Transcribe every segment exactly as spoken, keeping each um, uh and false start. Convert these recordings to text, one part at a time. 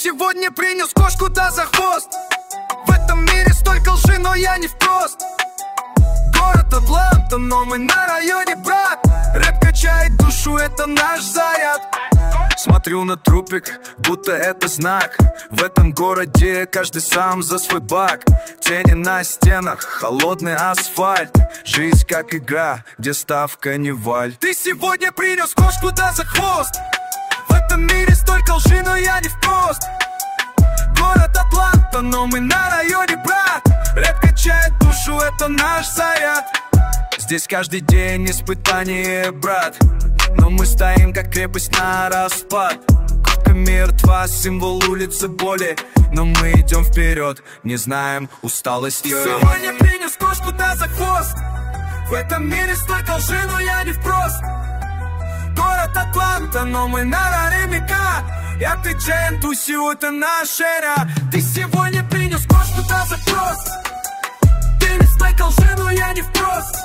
сегодня принес кошку да за хвост. В этом мире столько лжи, но я не впрост. Город Атланта, но мы на районе, брат. Рэп качает душу, это наш заряд. Смотрю на трупик, будто это знак. В этом городе каждый сам за свой бак. Тени на стенах, холодный асфальт. Жизнь как игра, где ставка не валь. Ты сегодня принес кошку да за хвост. В этом мире столько лжи, но я не впрост. Город Атланта, но мы на районе, брат. Рэп качает душу, это наш заряд. Здесь каждый день испытание, брат. Но мы стоим как крепость на распад. Кошка мертва, символ улицы боли. Но мы идем вперед, не знаем усталости. Сегодня принес кошку да за хвост. В этом мире столько лжи, но я не впрост. Город Атланта, но мы на раримика. Я отвечаю тусю, это наша эра. Ты сегодня принес кошку да за хвост. Ты не столько лжи, но я не впрост.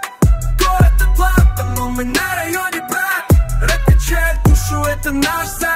Город Атланта, но мы на районе, брат. Рэп качает душу, это наш заряд.